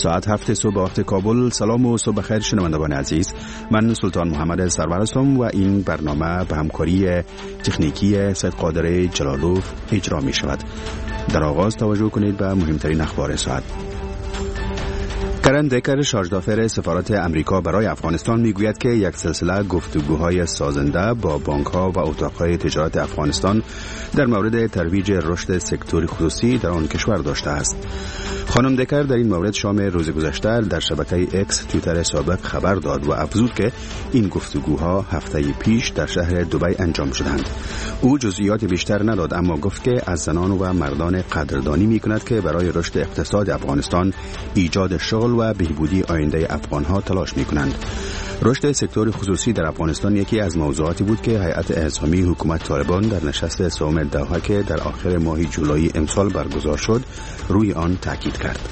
ساعت 7 صبح وقت کابل. سلام و صبح بخیر شنوندگان عزیز، من سلطان محمد سرور هستم و این برنامه به همکاری تکنیکی سید قادر جلالوف اجرا می شود. در آغاز توجه کنید به مهمترین اخبار ساعت. کرن دکر شارژدافر سفارت امریکا برای افغانستان میگوید که یک سلسله گفتگوهای سازنده با بانک‌ها و اتاق‌های تجارت افغانستان در مورد ترویج رشد سکتور خصوصی در آن کشور داشته است. خانم دکر در این مورد شام روز گذشته در شبکه اکس توییتر سابق خبر داد و افزود که این گفتگوها هفته پیش در شهر دبی انجام شدند. او جزئیات بیشتر نداد، اما گفت که از زنان و مردان قدردانی می‌کند که برای رشد اقتصاد افغانستان، ایجاد شغل و بهبودی آینده افغان‌ها تلاش می‌کنند. رشد سکتور خصوصی در افغانستان یکی از موضوعاتی بود که هیئت اعزامی حکومت طالبان در نشست سوم دوحه که در آخر ماه جولای امسال برگزار شد روی آن تاکید کرد.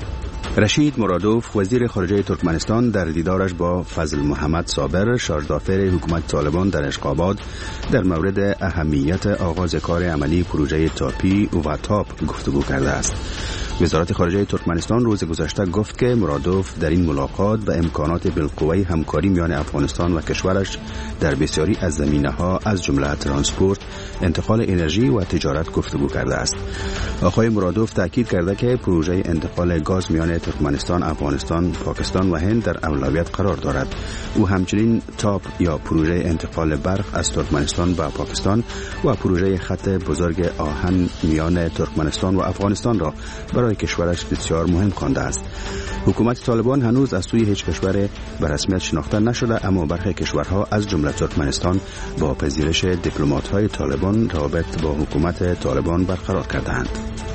رشید مرادوف وزیر خارجه ترکمنستان در دیدارش با فضل محمد صابر شارژدافر حکومت طالبان در اشقاباد در مورد اهمیت آغاز کار عملی پروژه تاپی و تاپ گفتگو کرده است. وزارت خارجه ترکمنستان روز گذشته گفت که مرادوف در این ملاقات به امکانات بالقوه همکاری میان افغانستان و کشورش در بسیاری از زمینه‌ها از جمله ترانسپورت، انتقال انرژی و تجارت گفتگو کرده است. آقای مرادوف تاکید کرده که پروژه انتقال گاز میان ترکمنستان، افغانستان، پاکستان و هند در اولویت قرار دارد. او همچنین تاپ یا پروژه انتقال برق از ترکمنستان به پاکستان و پروژه خط بزرگ آهن میان ترکمنستان و افغانستان را برای کشورش بسیار مهم خوانده است. حکومت طالبان هنوز از سوی هیچ کشور به رسمیت شناخته نشده، اما برخی کشورها از جمله ترکمنستان با پذیرش دیپلمات‌های طالبان روابط با حکومت طالبان برقرار کرده‌اند.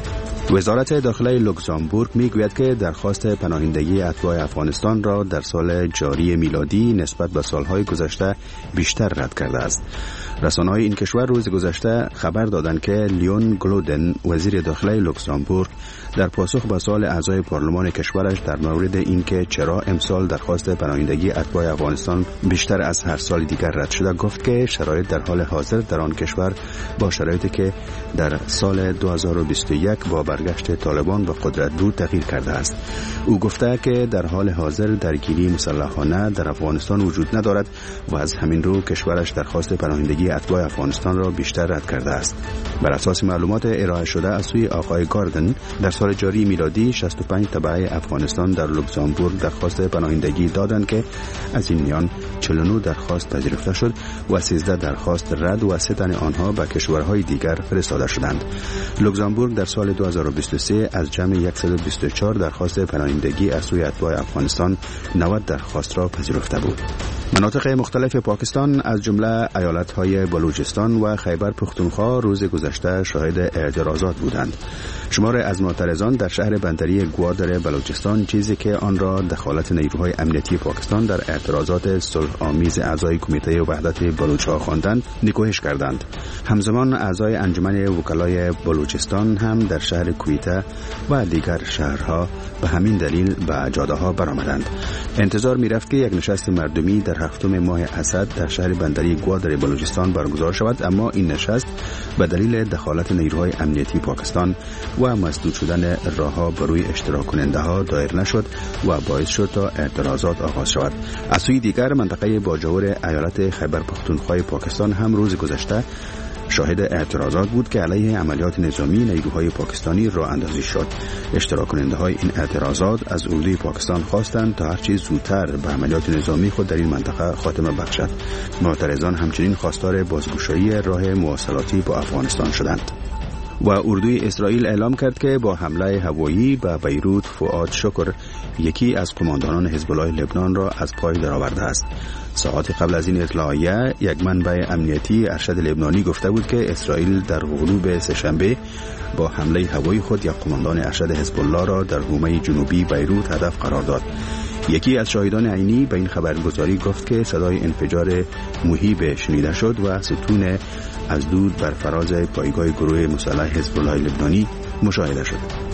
وزارت داخله لوکزامبورگ میگوید که درخواست پناهندگی اتباع افغانستان را در سال جاری میلادی نسبت به سالهای گذشته بیشتر رد کرده است. رسانه‌های این کشور روز گذشته خبر دادند که لیون گلودن وزیر داخله لوکزامبورگ در پاسخ به سوال اعضای پارلمان کشورش در مورد اینکه چرا امسال درخواست پناهندگی اتباع افغانستان بیشتر از هر سال دیگر رد شده، گفت که شرایط در حال حاضر در آن کشور با شرایطی که در سال 2021 با برگشت طالبان به قدرت بود تغییر کرده است. او گفته که در حال حاضر درگیری مسلحانه در افغانستان وجود ندارد و از همین رو کشورش درخواست پناهندگی اتباع افغانستان را بیشتر رد کرده است. بر اساس معلومات ارائه شده از سوی آقای گاردن، در سال جاری میلادی 65 تبع افغانستان در لوکزامبورگ درخواست پناهندگی دادند که از این میان 49 درخواست پذیرفته شد و 13 درخواست رد و 3 تن آنها به کشورهای دیگر فرستاده شدند. لوکزامبورگ در سال 2023 از جمع 124 درخواست پناهندگی از سوی اتباع افغانستان 90 درخواست را پذیرفته بود. مناطق مختلف پاکستان از جمله ایالت‌های بلوچستان و خیبر پختونخوا روز گذشته شاهد اعتراضات بودند. شمار از معترضان در شهر بندری گوادر بلوچستان چیزی که آن را دخالت نیروهای امنیتی پاکستان در اعتراضات صلح آمیز اعضای کمیته وحدت بلوچ‌ها خواندند، نکوهش کردند. همزمان اعضای انجمن وکلای بلوچستان هم در شهر کویته و دیگر شهرها به همین دلیل به جاده‌ها برآمدند. انتظار می‌رفت که یک نشست مردمی در هفتم ماه اسد در شهر بندری گوادر بلوچستان برگزار شود، اما این نشست به دلیل دخالت نیروهای امنیتی پاکستان و مسدود شدن راه‌ها بر روی اشتراک کننده‌ها دایر نشد و باعث شد تا اعتراضات آغاز شود. از سوی دیگر منطقه باجور ایالت خیبر پختونخوا پاکستان هم روز گذشته شاهد اعتراضات بود که علیه عملیات نظامی نیروهای پاکستانی راه اندازی شد. اشتراک کننده های این اعتراضات از اردوی پاکستان خواستند تا هرچی زودتر به عملیات نظامی خود در این منطقه خاتمه بخشد. معترضان همچنین خواستار بازگشایی راه مواصلاتی با افغانستان شدند. و اردوی اسرائیل اعلام کرد که با حمله هوایی به بیروت فؤاد شکر یکی از قماندانان حزب الله لبنان را از پای درآورده است. ساعات قبل از این اطلاعیه یک منبع امنیتی ارشد لبنانی گفته بود که اسرائیل در غروب سه‌شنبه با حمله هوایی خود یک قماندان ارشد حزب الله را در حومه جنوبی بیروت هدف قرار داد. یکی از شاهدان عینی به این خبرگزاری گفت که صدای انفجار مهیب شنیده شد و ستون از دود بر فراز پایگاه گروه مسلح حزب الله لبنانی مشاهده شد.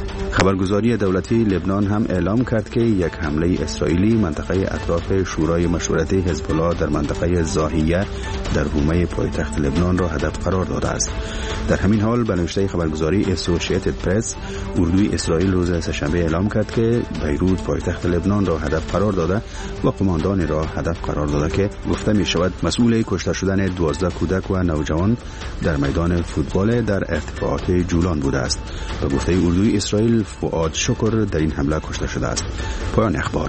خبرگزاری دولتی لبنان هم اعلام کرد که یک حمله اسرائیلی منطقه اطراف شورای مشورت حزب الله در منطقه زاهیه در حومه پایتخت لبنان را هدف قرار داده است. در همین حال به نوشته خبرگزاری اسوسییتد پرس، اردوی اسرائیل روز سه‌شنبه اعلام کرد که بیروت پایتخت لبنان را هدف قرار داده و قماندانی را هدف قرار داده که گفته می شود مسئول کشته شدن 12 کودک و نوجوان در میدان فوتبال در ارتفاعات جولان بوده است. و گفته اردوی اسرائیل فؤاد شکر در این حمله کشته شده است. پایان اخبار.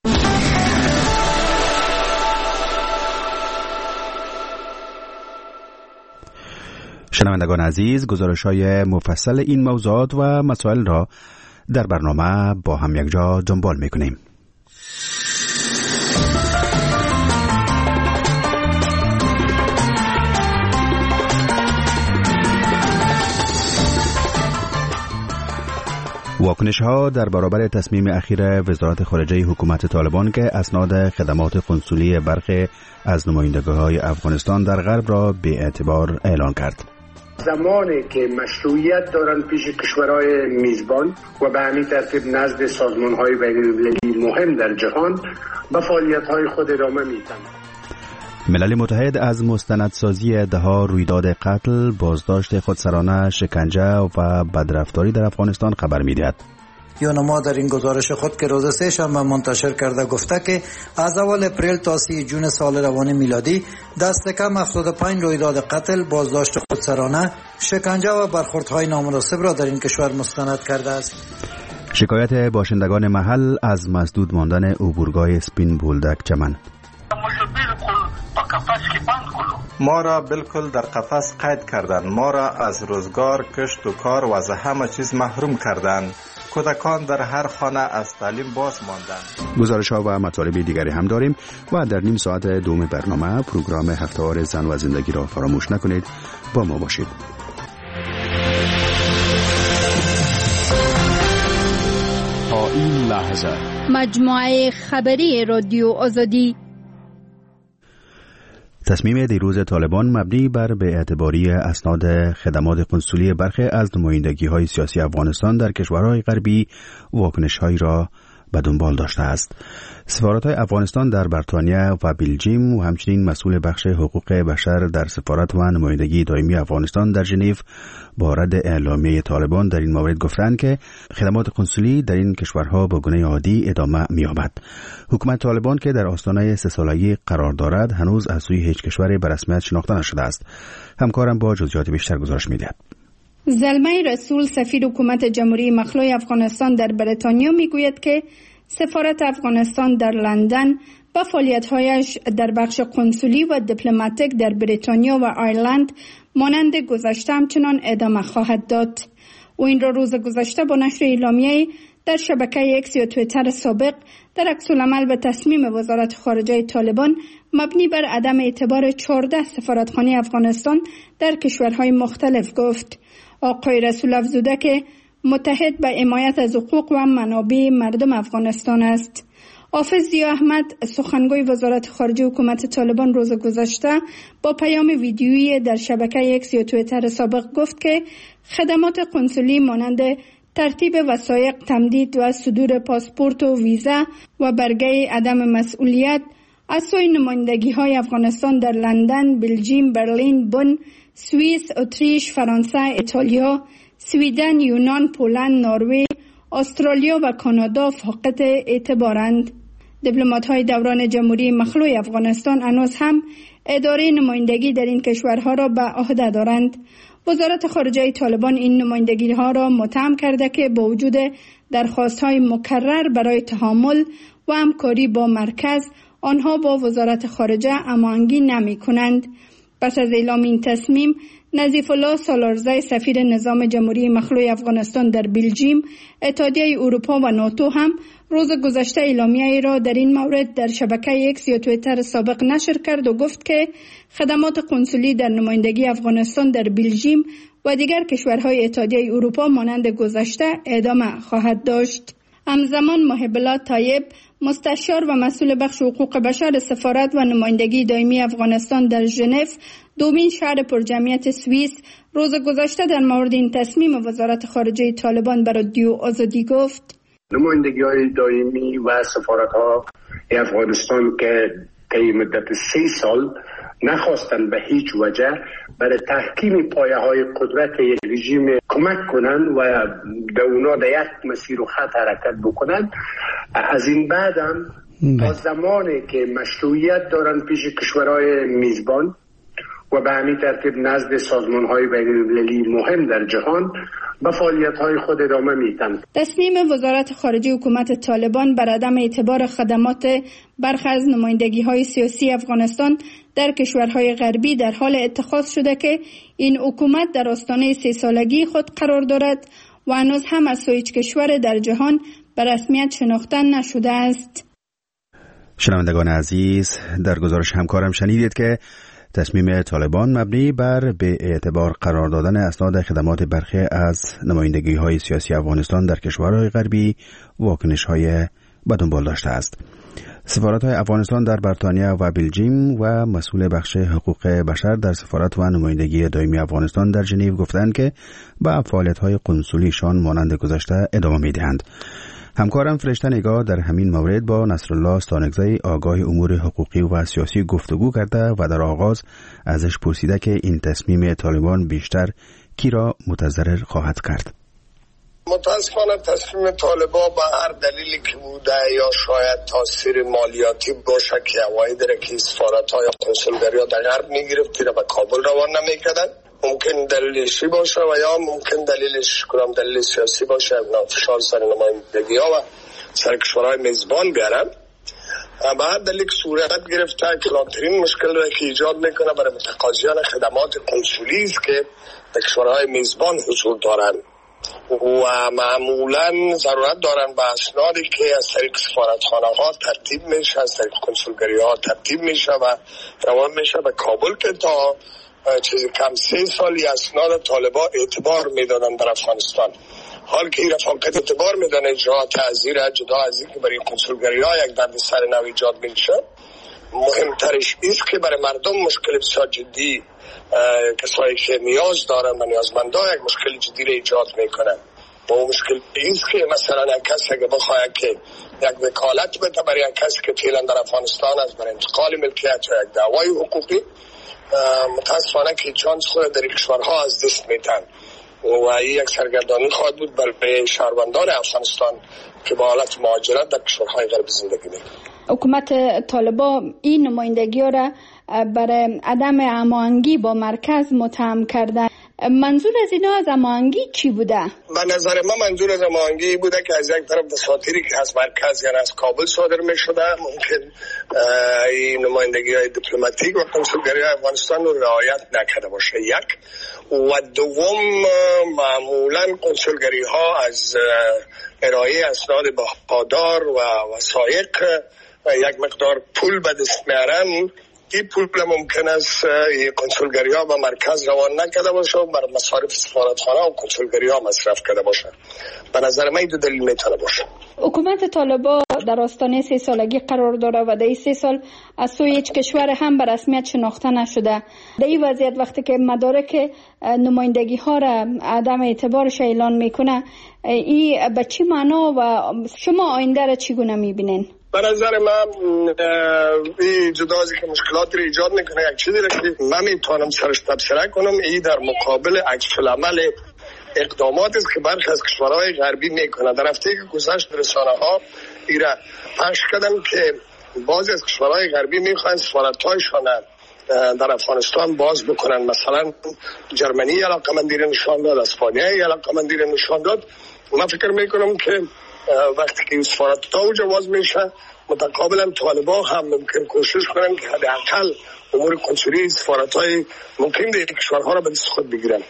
شنوندگان عزیز، گزارش‌های مفصل این موضوعات و مسائل را در برنامه با هم یکجا دنبال می‌کنیم. واکنش‌ها در برابر تصمیم اخیر وزارت خارجه حکومت طالبان که اسناد خدمات قنسولی برخی از نمایندگی‌های افغانستان در غرب را به اعتبار اعلان کرد. زمانی که مشروعیت دارند پیش کشورهای میزبان و به همین ترتیب نزد سازمان‌های بین‌المللی مهم در جهان به فعالیت‌های خود ادامه می‌دهند. ملل متحد از مستندسازی ده‌ها رویداد قتل، بازداشت خودسرانه، شکنجه و بدرفتاری در افغانستان خبر می‌دهد. یونما در این گزارش خود که روز سه‌شنبه منتشر کرده گفته که از اول اپریل تا 30 جون سال روان میلادی دست کم 75 رویداد قتل، بازداشت خودسرانه، شکنجه و برخوردهای نامناسب را در این کشور مستند کرده است. شکایت باشندگان محل از مسدود ماندن عبورگاه سپین بولدک چمن. ما را بالکل در قفس قید کردند. ما را از روزگار، کشت و کار و از همه چیز محروم کردند. کودکان در هر خانه از تعلیم باز ماندند. گزارش‌ها و مطالب دیگری هم داریم و در نیم ساعت دوم برنامه پروگرام هفته‌وار زن و زندگی را فراموش نکنید. با ما باشید. تا این لحظه مجموعه خبری رادیو آزادی. تصمیم دیروز طالبان مبنی بر به اعتباری اسناد خدمات قنسولی برخی از نمایندگی‌های سیاسی افغانستان در کشورهای غربی واکنش‌هایی را به دنبال داشته است. سفارت‌های افغانستان در بریتانیا و بلژیم و همچنین مسئول بخش حقوق بشر در سفارت و نمایندگی دائمی افغانستان در ژنو با رد اعلامیه طالبان در این مورد گفتند که خدمات قنسولی در این کشورها به گونه عادی ادامه می‌یابد. حکومت طالبان که در آستانه 3 سالگی قرار دارد هنوز از سوی هیچ کشوری به رسمیت شناخته نشده است. همکارم با جزئیات بیشتر گزارش می‌دهد. زلمه رسول سفیر حکومت جمهوری مخلوع افغانستان در بریتانیا میگوید که سفارت افغانستان در لندن با فعالیت‌هایش در بخش قنسولی و دیپلماتیک در بریتانیا و آیرلند مانند گذشته همچنان ادامه خواهد داد. او این را روز گذشته با نشر اعلامیه‌ای در شبکه اکس یا توییتر سابق در عکس‌العمل به تصمیم وزارت خارجه طالبان مبنی بر عدم اعتبار 14 سفارتخانه افغانستان در کشورهای مختلف گفت. آقای رسول افزوده که متحد به حمایت از حقوق و منابع مردم افغانستان است. حافظ ضیا احمد سخنگوی وزارت خارجه حکومت طالبان روز گذشته با پیام ویدیویی در شبکه اکس یا توییتر سابق گفت که خدمات قنسولی مانند ترتیب وثایق، تمدید و صدور پاسپورت و ویزا و برگه عدم مسئولیت از سوی نمایندگی‌های افغانستان در لندن، بلژیم، برلین، بن، سوئیس، اتریش، فرانسه، ایتالیا، سویدن، یونان، پولند، نروژ، استرالیا و کانادا فاقد اعتبارند. دیپلمات‌های دوران جمهوری مخلوع افغانستان هنوز هم اداره نمایندگی در این کشورها را به عهده دارند. وزارت خارجه طالبان این نمایندگی‌ها را متهم کرده که با وجود درخواست‌های مکرر برای تعامل و همکاری با مرکز، آنها با وزارت خارجه هماهنگی نمی‌کنند. پس از اعلام این تصمیم، نظیف الله سالارزی سفیر نظام جمهوری مخلوع افغانستان در بلژیم، اتحادیه اروپا و ناتو هم روز گذشته اعلامیه‌ای را در این مورد در شبکه اکس یا توییتر سابق نشر کرد و گفت که خدمات قنسولی در نمایندگی افغانستان در بلژیم و دیگر کشورهای اتحادیه اروپا مانند گذشته ادامه خواهد داشت. همزمان محب الله طیب، مستشار و مسئول بخش حقوق بشر سفارت و نمایندگی دائمی افغانستان در ژنو، دومین شهر پرجمعیت سوئیس، روز گذشته در مورد این تصمیم وزارت خارجه طالبان بر رادیو آزادی گفت: نمایندگی‌های دائمی و سفارت‌ها افغانستان که طی مدت 3 سال نخواستن به هیچ وجه برای تحکیم پایه‌های قدرت یک رژیم کمک کنند و به اونا در یک مسیر و خط حرکت بکنند، از این بعد هم تا زمانی که مشروعیت دارن پیش کشورهای میزبان و به همین ترتیب نزد سازمان‌های بین‌المللی مهم در جهان به فعالیت‌های خود ادامه میدن. تصمیم وزارت خارجه حکومت طالبان بر عدم اعتبار خدمات برخی از نمایندگی‌های سیاسی افغانستان در کشورهای غربی در حال اتخاذ شده که این حکومت در آستانه 3 سالگی خود قرار دارد و هنوز هم از هیچ کشور در جهان به رسمیت شناخته نشده است. شنوندگان عزیز، در گزارش همکارم شنیدید که تصمیم طالبان مبنی بر به اعتبار قرار دادن اسناد خدمات برخی از نمایندگی‌های سیاسی افغانستان در کشورهای غربی واکنش‌های به دنبال داشته است. سفارت‌های افغانستان در بریتانیا و بلژیم و مسئول بخش حقوق بشر در سفارت و نمایندگی دائمی افغانستان در ژنو گفتند که به فعالیت‌های قنسولیشان مانند گذشته ادامه می‌دهند. همکارم فرشته نگاه در همین مورد با نصرالله استانکزی آگاه امور حقوقی و سیاسی گفتگو کرده و در آغاز ازش پرسیده که این تصمیم طالبان بیشتر کی را متضرر خواهد کرد. متاسفانه تصمیم طالبان با هر دلیلی که بوده یا شاید تاثیر مالیاتی باشه که عواید را که سفارت‌ها یا کنسولگری‌ها در غرب می‌گرفت را به کابل روان نمی‌کردند، ممکن دلیلشی باشه و یا ممکن دلیلش کنم دلیل سیاسی باشه، فشار سر نمایندگی‌ها و سر کشورهای میزبان بیارن. بعد دلیل صورت گرفته کلانترین مشکل را که ایجاد میکنه برای متقاضیان خدمات کنسولی است که در کشورهای میزبان حضور دارن و معمولا ضرورت دارن به اسنادی که از طریق سفارتخانه‌ها ترتیب میشه، از طریق کنسولگری‌ها ترتیب میشه و روان میشه به کابل که تا چیزی کم 3 سالی اسناد طالبان اعتبار میدادن در افغانستان. حال که این فقط اعتبار میدن اجراعات تعزیر جدا از این که برای کنسولگری‌ها یک دردسر نو ایجاد میشه، مهمترش است که برای مردم مشکل بسیار جدی، کسایی که نیاز دارن و نیازمندان یک مشکل جدی را ایجاد میکنن. و اون مشکل است که مثلا یک کسی اگه بخواد که یک وکالت بده برای یک کسی که فعلا در افغانستان است برای انتقال ملکیت یا یک دعوای حقوقی، متاسفانه که چانس خود در کشورها از دست میتن و این یک سرگردانی خواهد بود برای شهروندان افغانستان که با حالت مهاجرت در کشورهای غربی زندگی میکنند. حکومت طالبان این نمایندگی را برای عدم هماهنگی با مرکز متهم کرده. منظور از اینا از هماهنگی چی بوده؟ به نظر من منظور از هماهنگی بوده که از یک طرف دساتیری که از مرکز یعنی از کابل صادر می شده ممکن این نمایندگی های دیپلماتیک و کنسولگری افغانستان رو رعایت نکرده باشه، یک. و دوم معمولا کنسولگری ها از ارائه اسناد بهادار و وثایق یک مقدار پول به دست میارن. این پول ممکن است کنسولگری ها به مرکز روان نکرده باشه و بر مصارف سفارتخانه و کنسولگری ها مصرف کرده باشه. به نظر من این دو دلیل میتونه باشه. حکومت طالبان در آستانه 3 سالگی قرار داره و در این 3 سال از سوی هیچ کشور هم به رسمیت شناخته نشده. در این وضعیت وقتی که مدارک نمایندگی ها را عدم اعتبارش اعلان میکنه، این به چی معنا و شما آینده را چگونه میبینین؟ به نظر من این جدا از که مشکلات رو ایجاد میکنه، یک چیزی را که من میتونم سرش تبصره کنم این در مقابل عکس‌العمل اقدامات است که برخی از کشورهای غربی میکنه. در هفته که گذشت رسانه‌ها این را پخش کردن که بعضی از کشورهای غربی میخوان سفارت‌هایشان در افغانستان باز بکنن. مثلا جرمنی علاقه‌مندی را نشان داد، اسپانیا علاقه‌مندی را نشان داد. من فکر میکنم که وقتی که این سفارت‌ها اونجا باز میشه متقابلا طالبان هم ممکن کوشش کنن که حداقل امور کنسولی سفارت‌های ممکن در کشورها را به دست خود بگیرن.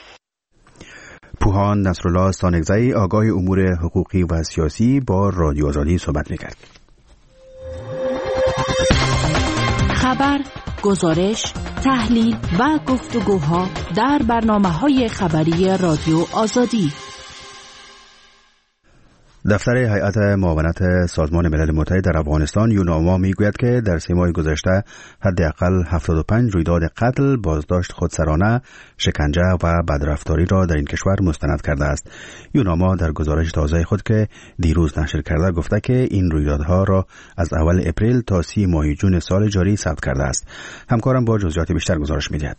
پوهان نصرالله استانکزی آگاه امور حقوقی و سیاسی با رادیو آزادی صحبت می‌کرد. خبر، گزارش، تحلیل و گفتگوها در برنامه‌های خبری رادیو آزادی. دفتر هیئت معاونت سازمان ملل متحد در افغانستان یوناما میگوید که در 3 ماه گذشته حداقل 75 رویداد قتل، بازداشت خودسرانه، شکنجه و بدرفتاری را در این کشور مستند کرده است. یوناما در گزارش تازه خود که دیروز نشر کرده گفته که این رویدادها را از اول اپریل تا 30 ماه جون سال جاری ثبت کرده است. همکارم با جزئیات بیشتر گزارش می‌دهد.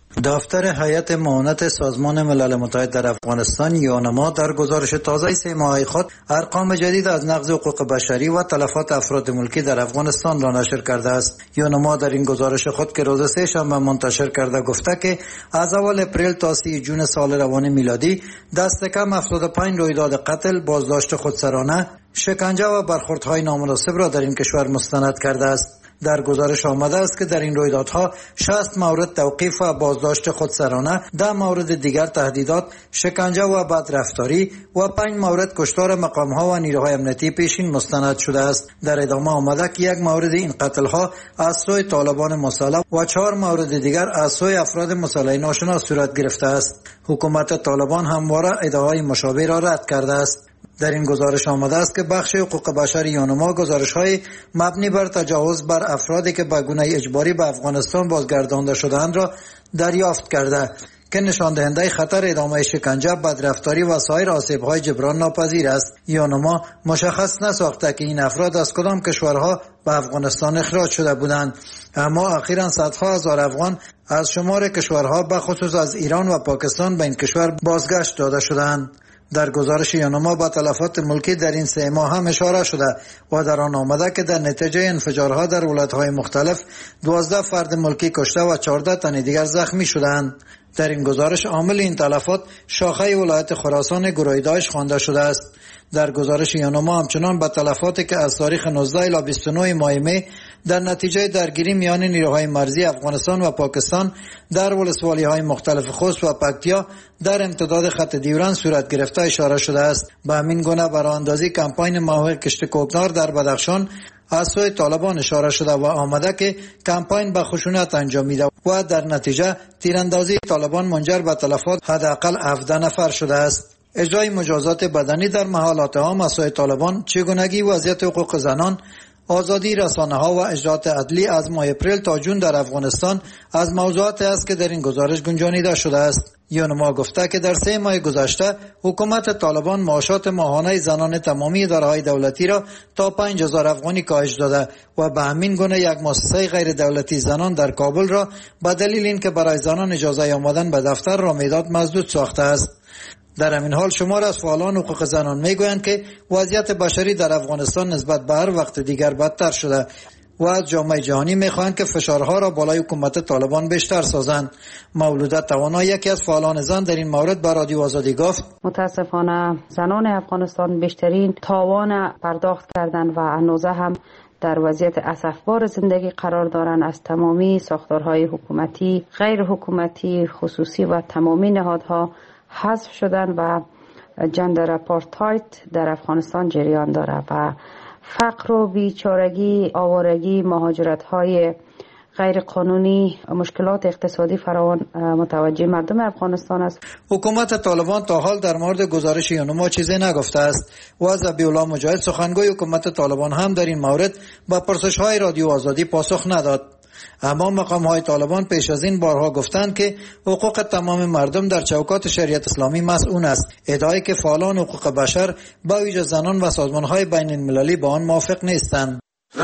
دفتر هیئت معاونت سازمان ملل متحد در افغانستان یوناما در گزارش تازه 3 ماهه خود ارقام جدید از نقض حقوق بشری و تلفات افراد ملکی در افغانستان را نشر کرده است. یوناما در این گزارش خود که روز 3 شنبه منتشر کرده گفته که از اول اپریل تا 30 جون سال روان میلادی دست کم 75 رویداد قتل، بازداشت خودسرانه، شکنجه و برخوردهای نامناسب را در این کشور مستند کرده است. در گزارش آمده است که در این رویدادها 60 مورد توقیف و بازداشت خودسرانه، 10 مورد دیگر تهدیدات، شکنجه و بدرفتاری و 5 مورد کشتار مقام‌ها و نیروهای امنیتی پیشین مستند شده است. در ادامه آمده که 1 مورد این قتل‌ها از سوی طالبان مسلح و 4 مورد دیگر از سوی افراد مسلح ناشناس صورت گرفته است. حکومت طالبان همواره ادعاهای مشابه را رد کرده است. در این گزارش آمده است که بخش حقوق بشر یوناما گزارش‌های مبنی بر تجاوز بر افرادی که به گونه اجباری به افغانستان بازگردانده شده‌اند را دریافت کرده که نشان دهنده خطر ادامه شکنجه، بدرفتاری و سایر آسیب‌های جبران ناپذیر است. یوناما مشخص نساخته که این افراد از کدام کشورها به افغانستان اخراج شده بودند، اما اخیراً صدها هزار افغان از شمار کشورها به خصوص از ایران و پاکستان به این کشور بازگشت داده شدند. در گزارش یوناما با تلفات ملکی در این 3 ماه هم اشاره شده و در آن آمده که در نتیجه انفجارها در ولایت‌های مختلف 12 فرد ملکی کشته و 14 تن دیگر زخمی شدند. در این گزارش عامل این تلفات شاخه ولایت خراسان گروه داعش خوانده شده است. در گزارش یوناما همچنان به تلفاتی که از تاریخ 19 الی 29 ماه می در نتیجه درگیری میان نیروهای مرزی افغانستان و پاکستان در ولسوالی‌های مختلف خوست و پکتیا در امتداد خط دیورند صورت گرفته اشاره شده است. به همین گونه براندازی کمپاین محوق کشت کوکنار در بدخشان از سوی طالبان اشاره شده و آمده که کمپاین به خشونت انجامیده و در نتیجه تیراندازی طالبان منجر به تلفات حداقل 17 نفر شده است. اجرای مجازات بدنی در محلات عام از سوی طالبان، چگونگی وضعیت حقوق زنان، آزادی رسانه‌ها و اجرات عدلی از ماه اپریل تا جون در افغانستان از موضوعاتی است که در این گزارش گنجانیده شده است. یوناما گفته که در 3 ماه گذشته حکومت طالبان معاشات ماهانه زنان تمامی اداره‌های دولتی را تا 5000 افغانی کاهش داده و به همین گونه یک مؤسسه غیر دولتی زنان در کابل را به دلیل اینکه برای زنان اجازه آمدن به دفتر را میداد مسدود ساخته است. در همین حال شمار از فعالان حقوق زنان میگویند که وضعیت بشری در افغانستان نسبت به هر وقت دیگر بدتر شده و از جامعه جهانی میخواهند که فشارها را بالای حکومت طالبان بیشتر سازند. مولوده توانا یکی از فعالان زن در این مورد به رادیو آزادی گفت: متاسفانه زنان افغانستان بیشترین تاوان پرداخت کردند و هنوز هم در وضعیت اسفبار زندگی قرار دارند. از تمامی ساختارهای حکومتی، غیر حکومتی، خصوصی و تمامی نهادها حذف شدن و جندر اپارتاید در افغانستان جریان داره و فقر و بیچارگی، آوارگی، مهاجرت‌های غیر قانونی، مشکلات اقتصادی فراوان متوجه مردم افغانستان است. حکومت طالبان تا حال در مورد گزارش یوناما چیزی نگفته است و ذبیح‌الله مجاهد سخنگوی حکومت طالبان هم در این مورد با پرسش‌های رادیو آزادی پاسخ نداد. اما مقام‌های طالبان پیش از این بارها گفتند که حقوق تمام مردم در چوکات شریعت اسلامی مسئول است، ادعایی که فعالان حقوق بشر با ویژه زنان و سازمان‌های بین‌المللی با آن موافق نیستند.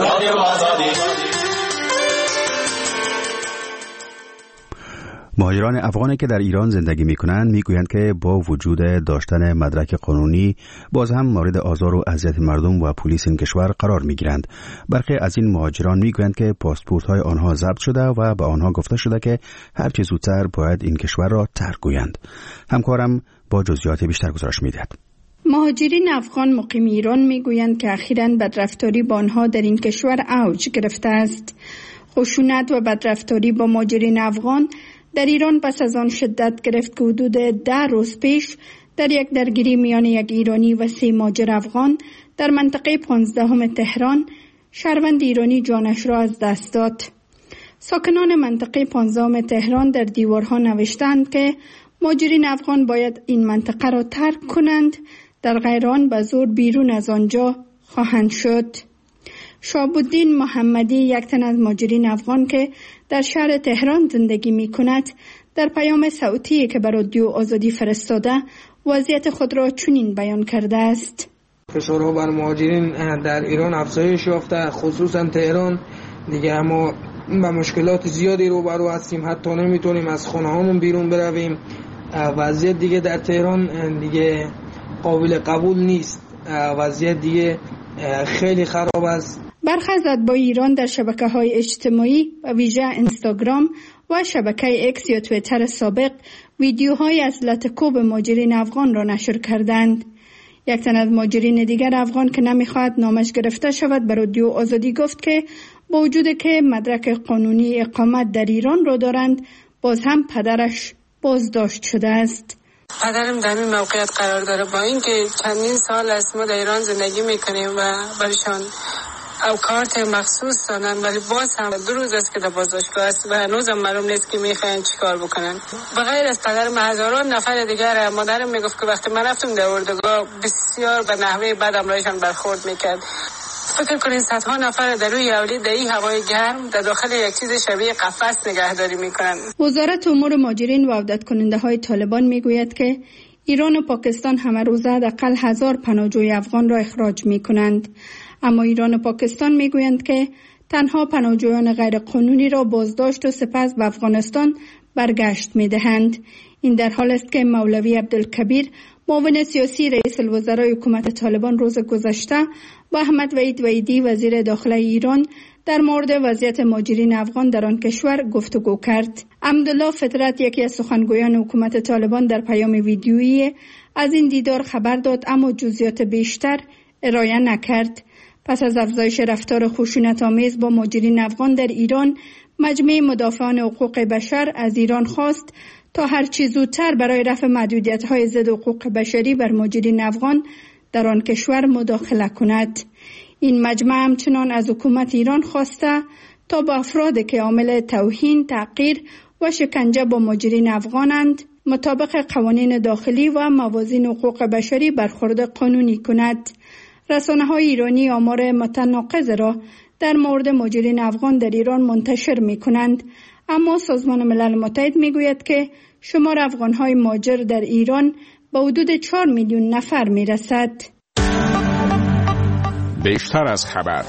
مهاجران افغانی که در ایران زندگی می‌کنند می‌گویند که با وجود داشتن مدرک قانونی باز هم مورد آزار و اذیت مردم و پلیس این کشور قرار می‌گیرند. برخی از این مهاجران می‌گویند که پاسپورت‌های آنها ضبط شده و به آنها گفته شده که هر چه زودتر باید این کشور را ترک گویند. همکارم با جزئیات بیشتر گزارش می‌دهد. مهاجرین افغان مقیم ایران می‌گویند که اخیراً بدرفتاری با آنها در این کشور اوج گرفته است. خشونت و بدرفتاری با مهاجرین افغان در ایران پس از آن شدت گرفت که حدود 10 روز پیش در یک درگیری میان یک ایرانی و 3 مهاجر افغان در منطقه 15 تهران شهروند ایرانی جانش را از دست داد. ساکنان منطقه 15 تهران در دیوارها نوشتند که مهاجرین افغان باید این منطقه را ترک کنند، در غیر آن به زور بیرون از آنجا خواهند شد. شهاب‌الدین محمدی، یک تن از مهاجرین افغان که در شهر تهران زندگی می کند، در پیام صوتی که بر رادیو آزادی فرستاده وضعیت خود را چنین بیان کرده است. فشارها بر مهاجرین در ایران افزایش یافته، خصوصا تهران دیگه. ما با مشکلات زیادی روبرو هستیم، حتی نمیتونیم از خانه هامون بیرون برویم. وضعیت دیگه در تهران دیگه قابل قبول نیست. وضعیت دیگه خیلی خراب است. برخی از اتباع ایران در شبکه‌های اجتماعی و ویژه اینستاگرام و شبکه اکس یا توییتر سابق ویدیوهای از لطکوب مهاجرین افغان را نشر کردند. یک تن از مهاجرین دیگر افغان که نمیخواهد نامش گرفته شود به رادیو آزادی گفت که با وجود که مدرک قانونی اقامت در ایران را دارند، باز هم پدرش بازداشت شده است. پدرم در این موقعیت قرار داره، با اینکه چندین سال است ما در ایران زندگی میکنیم و برشان او کارت مخصوص دادن، ولی باز هم 2 روز است که در بازداشتگاه است و هنوز هم معلوم نیست که میخواین چیکار بکنن. بغیر از پدرم هزاران نفر دیگر. مادرم میگفت که وقتی من رفتم در اردوگاه بسیار به نحوه بد امرایشان برخورد میکرد. فکر کنید صدها نفر در روی اولی در این هوای گرم در داخل یک چیز شبیه قفس نگهداری میکنن. وزارت امور مهاجرین و عودت کننده های طالبان میگوید که ایران و پاکستان همه روزه حداقل 1000 پناهجوی افغان را اخراج میکنند. اما ایران و پاکستان میگویند که تنها پناهجویان غیر قانونی را بازداشت و سپس به افغانستان برگشت میدهند. این در حال است که مولوی عبدالکبیر، معاون سیاسی رئیس الوزرای حکومت طالبان، روز گذشته با احمد وحید وحیدی وزیر داخله ایران در مورد وضعیت مهاجرین افغان در آن کشور گفتگو کرد. عبدالله فطرت، یکی از سخنگویان حکومت طالبان، در پیام ویدیویی از این دیدار خبر داد اما جزئیات بیشتر ارائه نکرد. پس از افزایش رفتار خشونت‌آمیز با مهاجرین افغان در ایران، مجمع مدافعان حقوق بشر از ایران خواست تا هر چه زودتر برای رفع محدودیت‌های ضد حقوق بشری بر مهاجرین افغان در آن کشور مداخله کند. این مجمع همچنان از حکومت ایران خواسته تا با افرادی که عامل توهین، تحقیر و شکنجه با مهاجرین افغانند مطابق قوانین داخلی و موازین حقوق بشری برخورد قانونی کند. رسانه‌های ایرانی آمار متناقض را در مورد مهاجرین افغان در ایران منتشر می‌کنند، اما سازمان ملل متحد می‌گوید که شمار افغان‌های مهاجر در ایران به حدود 4 میلیون نفر می‌رسد. بیشتر از خبر.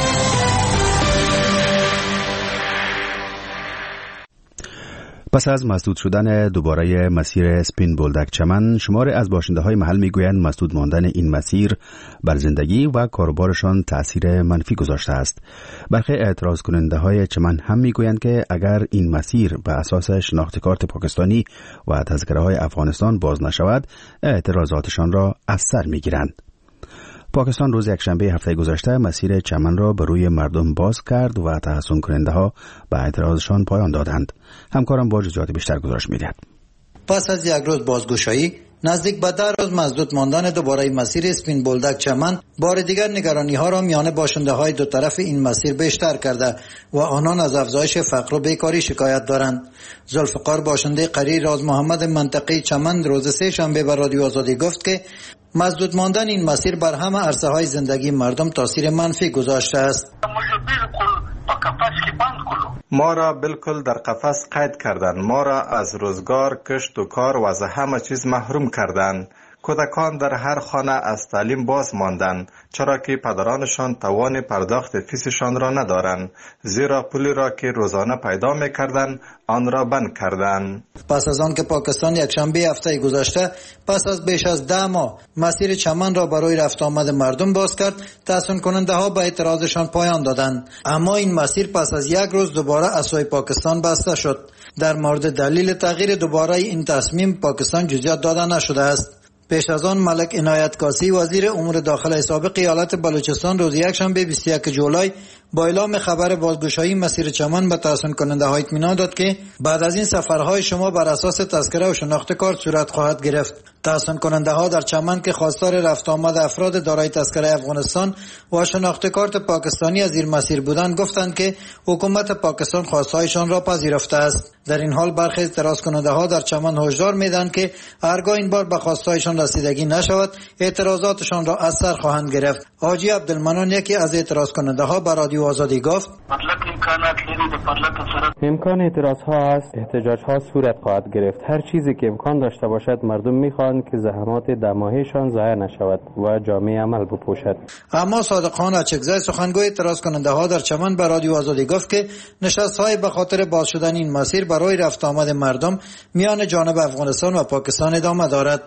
پس از مسدود شدن دوباره مسیر سپین بولدک چمن، شمار از باشنده‌های محل میگویند مسدود ماندن این مسیر بر زندگی و کاروبارشان تأثیر منفی گذاشته است. برخی اعتراض کننده‌های چمن هم میگویند که اگر این مسیر به اساس شناخت کارت پاکستانی و تذکره‌های افغانستان باز نشود، اعتراضاتشان را از سر میگیرند. پاکستان روز یکشنبه هفته گذشته مسیر چمن را به روی مردم باز کرد و تحسن کننده ها به اعتراضشان پایان دادند. همکارم با جزئیات بیشتر گزارش می‌دهد. پس از یک روز بازگشایی، نزدیک به 10 روز مسدود ماندن دوباره مسیر سپین بولدک چمن، بار دیگر نگرانی ها را میان باشنده های دو طرف این مسیر بیشتر کرده و آنان از افزایش فقر و بیکاری شکایت دارند. ذوالفقار، باشنده قری راز محمد منطقه چمن، روز سه شنبه به رادیو آزادی گفت که مسدود ماندن این مسیر بر همه عرصه های زندگی مردم تاثیر منفی گذاشته است. ما را بالکل در قفس قید کردند. ما را از روزگار، کشت و کار و از همه چیز محروم کردند. کودکان در هر خانه از تعلیم باز ماندند، چرا که پدرانشان توان پرداخت فیسشان را ندارند، زیرا پولی را که روزانه پیدا می‌کردند آن را بند کردند. پس از آن که پاکستان یکشنبه هفته گذشته پس از بیش از 10 ماه مسیر چمن را برای رفت آمد مردم باز کرد، تحسن کننده ها به اعتراضشان پایان دادند. اما این مسیر پس از یک روز دوباره از سوی پاکستان بسته شد. در مورد دلیل تغییر دوباره این تصمیم پاکستان جزئیات داده نشده است. پیش از آن ملک عنایت کاسی، وزیر امور داخله سابق ایالت بلوچستان، روز یکشنبه 21 جولای با اعلام خبر بازگشایی مسیر چمن به تحصیل کننده ها اطمینان داد که بعد از این سفرهای شما بر اساس تذکره و شناخت کارت صورت خواهد گرفت. تحصیل کننده ها در چمن که خواستار رفت آمد افراد دارای تذکره افغانستان و شناخت کارت پاکستانی از این مسیر بودند گفتند که حکومت پاکستان خواستهایشان را پذیرفته است. در این حال برخی اعتراض کننده ها در چمن هشدار میدن که هرگاه این بار به خواستهایشان رسیدگی نشود اعتراضاتشان را از سر خواهند گرفت. حاجی عبدالمنان یکی از اعتراض کننده ها به رادیو آزادی گفت امکان اعتراض ها است، احتجاج ها صورت خواهد گرفت. هر چیزی که امکان داشته باشد مردم میخواهند که زحمات دماهیشان ضایع نشود و جامعه عمل بپوشد. اما صادق خان اچکزی سخنگوی اعتراض کننده ها در چمن به رادیو آزادی گفت که نشست های به خاطر باز شدن این مسیر برای رفت آمد مردم میان جانب افغانستان و پاکستان ادامه دارد.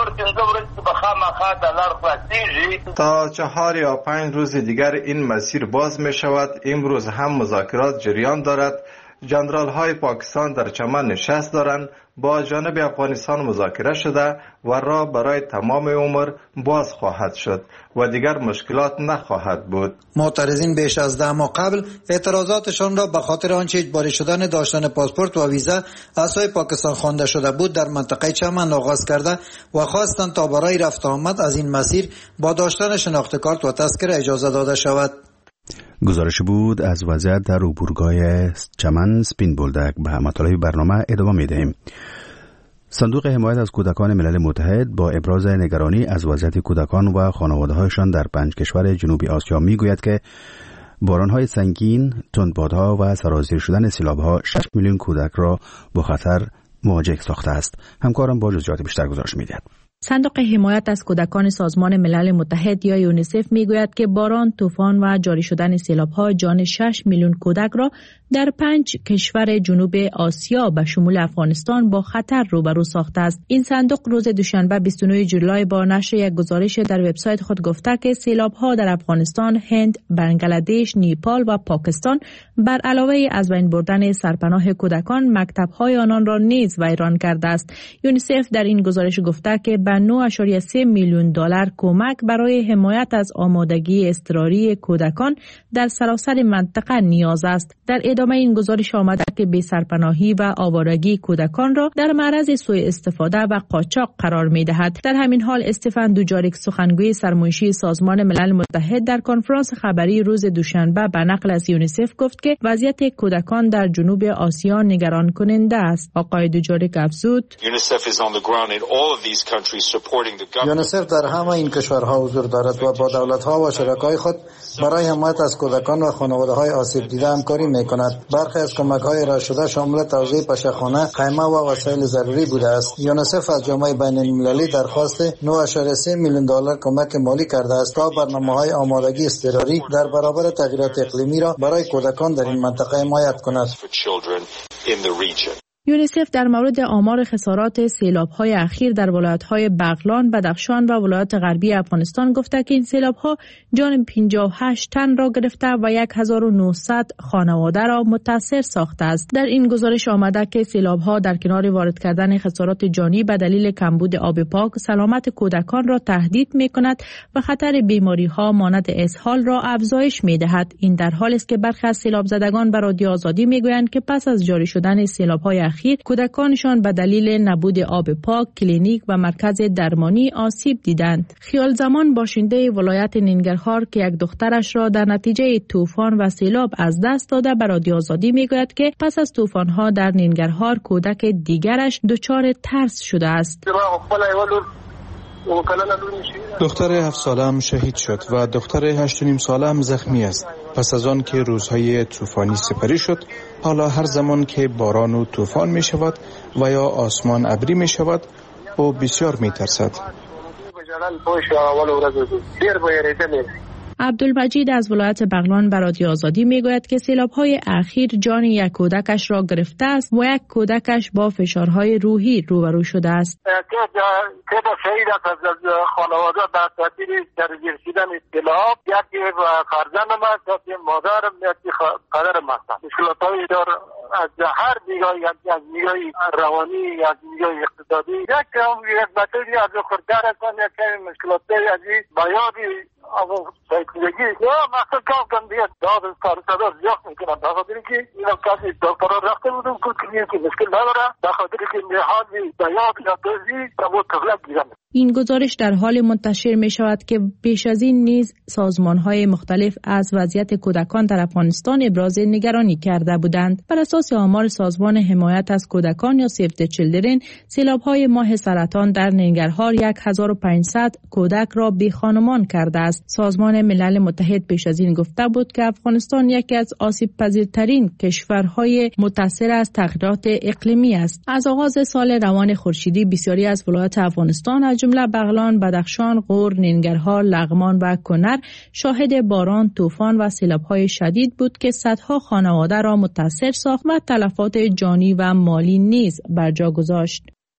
تا 4 یا 5 روز دیگر این مسیر باز می شود. امروز هم مذاکرات جریان دارد. جنرال های پاکستان در چمن نشست دارند. با جانب افغانستان مذاکره شده و راه برای تمام عمر باز خواهد شد و دیگر مشکلات نخواهد بود. معترضین بیش از 10 ماه قبل اعتراضاتشان را به خاطر آنچه اجباری شدن داشتن پاسپورت و ویزا از سوی پاکستان خوانده شده بود در منطقه چمن آغاز کرده و خواستند تا برای رفت آمد از این مسیر با داشتن شناخت کارت و تذکره اجازه داده شود. گزارش بود از وضعیت در عبورگاه چمن سپین بولدک. به مطالب برنامه ادامه می‌دهیم. صندوق حمایت از کودکان ملل متحد با ابراز نگرانی از وضعیت کودکان و خانواده‌هایشان در 5 کشور جنوبی آسیا میگوید که باران‌های سنگین، تندبادها و سرازیر شدن سیلاب‌ها 6 میلیون کودک را با خطر مواجه ساخته است. همکارم با جزئیات بیشتر گزارش می‌دهد. صندوق حمایت از کودکان سازمان ملل متحد یا یونیسف میگوید که باران، طوفان و جاری شدن سیلاب‌ها جان 6 میلیون کودک را در 5 کشور جنوب آسیا به شمول افغانستان با خطر روبرو ساخته است. این صندوق روز دوشنبه 29 جولای با نشر یک گزارش در وبسایت خود گفته که سیلاب‌ها در افغانستان، هند، بنگلادش، نیپال و پاکستان بر علاوه از بین بردن سرپناه کودکان، مکتب‌های آنان را نیز ویران کرده است. یونیسف در این گزارش گفته که 9.3 میلیون دلار کمک برای حمایت از آمادگی اضطراری کودکان در سراسر منطقه نیاز است. در ادامه این گزارش آمده که بی‌سرپناهی و آوارگی کودکان را در معرض سوء استفاده و قاچاق قرار می‌دهد. در همین حال استفان دوجاریک سخنگوی سرمنشی سازمان ملل متحد در کنفرانس خبری روز دوشنبه به نقل از یونیسف گفت که وضعیت کودکان در جنوب آسیا نگران کننده است. آقای دوجاریک افزود: یونیسف در همه این کشورها حضور دارد و با دولت‌ها و شرکای خود برای حمایت از کودکان و خانواده‌های آسیب دیده همکاری می‌کند. برخی از کمک‌های ارائه شده شامل توزیع پشه‌خانه، خیمه و وسایل ضروری بوده است. یونیسف از جامعه بین‌المللی درخواست 9.3 میلیون دلار کمک مالی کرده است تا برنامه‌های آمادگی اضطراری در برابر تغییرات اقلیمی را برای کودکان در این منطقه حمایت کند. یونیسف در مورد آمار خسارات سیلاب‌های اخیر در ولایت‌های بغلان، بدخشان و ولایت غربی افغانستان گفته که این سیلاب‌ها جان 58 تن را گرفته و 1900 خانواده را متاثر ساخته است. در این گزارش آمده که سیلاب‌ها در کنار وارد کردن خسارات جانی به دلیل کمبود آب پاک، سلامت کودکان را تهدید می‌کند و خطر بیماری‌ها مانند اسهال را افزایش می‌دهد. این در حالی است که برخی از سیلاب زدگان به رادیو آزادی می‌گویند که پس از جاری شدن سیلاب‌های اخیر کودکانشان به دلیل نبود آب پاک، کلینیک و مرکز درمانی آسیب دیدند. خیال زمان باشنده ولایت ننگرهار که یک دخترش را در نتیجه طوفان و سیلاب از دست داده به رادیو آزادی میگوید که پس از طوفان‌ها در ننگرهار کودک دیگرش دچار ترس شده است. دختر 7 سالم شهید شد و دختر 8.5 سالم زخمی است. پس از آن که روزهای طوفانی سپری شد، حالا هر زمان که باران و طوفان می شود و یا آسمان ابری می شود او بسیار می ترسد. عبدالمجید از ولایت بغلان به رادیو آزادی میگوید که سیلاب‌های اخیر جان یک کودکش را گرفته است و یک کودکش با فشارهای روحی روبرو شده است. تعداد شهید از خانواده در تاثیر درگیر شدن سیلاب، یکی فرزندم است، یکی مادرم، یکی پدرم است. مشکلات‌هایی دار از هر نگاهی، از نگاه روانی، از نگاه اقتصادی. یک بچه‌ای از خردر هستند، یک مشکلات‌هایی از بیاد اما سایکلگی یا مثلا کام دیگه داد کار صدا زیاد میکنن به خاطر که اینا کسی دکتر رفته بودم که مشکل نداره به خاطر که میحالی بیاد یا دوزی با تغلق گیرن. این گزارش در حال منتشر می شود که پیش از این نیز سازمان‌های مختلف از وضعیت کودکان در افغانستان ابراز نگرانی کرده بودند. بر اساس آمار سازمان حمایت از کودکان یا سیو دی چیلدرن، سیلاب‌های ماه سرطان در ننگرهار 1500 کودک را بی‌خانمان کرده است. سازمان ملل متحد پیش از این گفته بود که افغانستان یکی از آسیب‌پذیرترین کشورهای متاثر از تغییرات اقلیمی است. از آغاز سال روان خورشیدی بسیاری از ولایات افغانستان از جمله بغلان، بدخشان، غور، ننگرهار، لغمان و کنر شاهد باران، طوفان و سیلاب‌های شدید بود که صدها خانواده را متاثر ساخت و تلفات جانی و مالی نیز بر جا گذاشت.